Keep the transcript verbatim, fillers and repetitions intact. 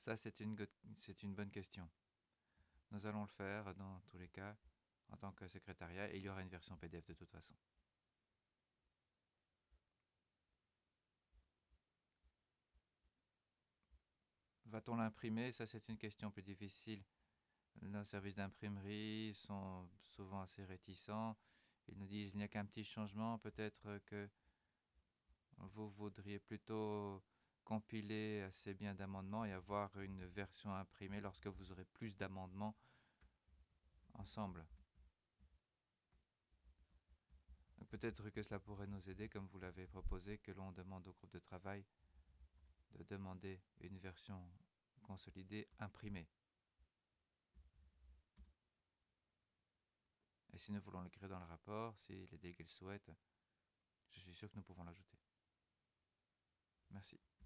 Ça, c'est une, c'est une bonne question. Nous allons le faire dans tous les cas en tant que secrétariat et il y aura une version P D F de toute façon. Va-t-on l'imprimer? Ça, c'est une question plus difficile. Nos services d'imprimerie sont souvent assez réticents. Ils nous disent il n'y a qu'un petit changement, peut-être que vous voudriez plutôt compiler assez bien d'amendements et avoir une version imprimée lorsque vous aurez plus d'amendements ensemble. Peut-être que cela pourrait nous aider, comme vous l'avez proposé, que l'on demande au groupe de travail de demander une version consolidée imprimée. Et si nous voulons l'écrire dans le rapport, si les délégués le souhaitent, je suis sûr que nous pouvons l'ajouter.